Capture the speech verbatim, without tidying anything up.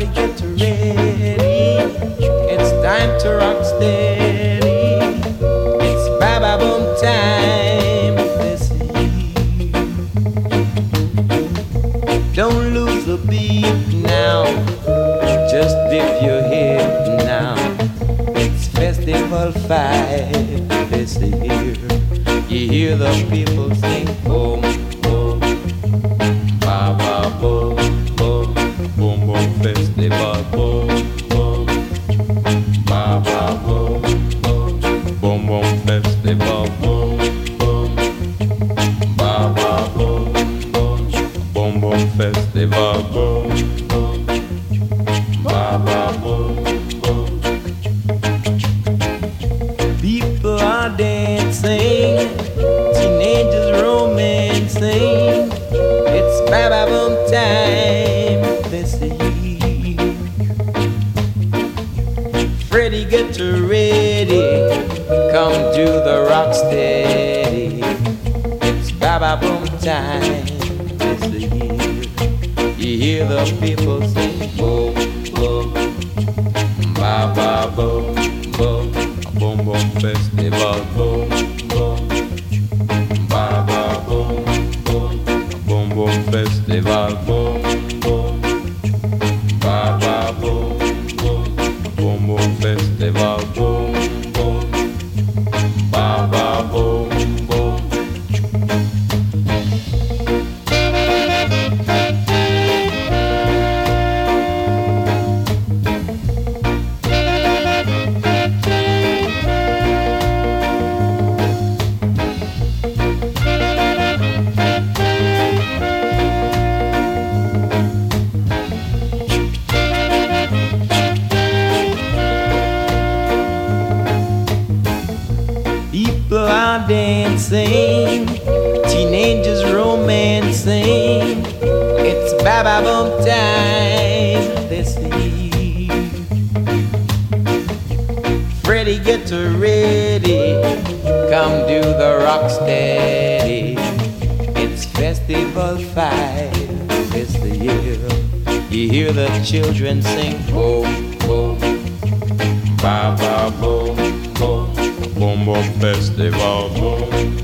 Everybody get ready. It's time to rock steady. It's Baba Boom time this year. Don't lose the beat now. Just dip your head now. It's Festival Five this year. You hear the people sing boom, boom, ba ba boom, boom, boom boom festival boom, boom, ba ba boom, boom, boom boom festival boom, boom, ba ba boom, boom, boom boom festival boom, boom, ba ba boom, boom. People are dancing. Teenagers romancing. It's Baba Boom time this year. Freddie, get ready. Come do the rock steady. It's Baba Boom time this year. You hear the people sing boom, boom, Baba boom, boom, boom boom festival boom, boom. Baba boom, boom, boom boom festival boom, boom. Baba boom, boom, boom boom festival boom, boom. Baba boom, boom. People are dancing, teenagers romancing. It's Baba Boom time this year. Freddie, get ready. Come do the rock steady. It's Festival Five this year. You hear the children sing boom, boom, Baba boom, boom. Boom boom festival boom.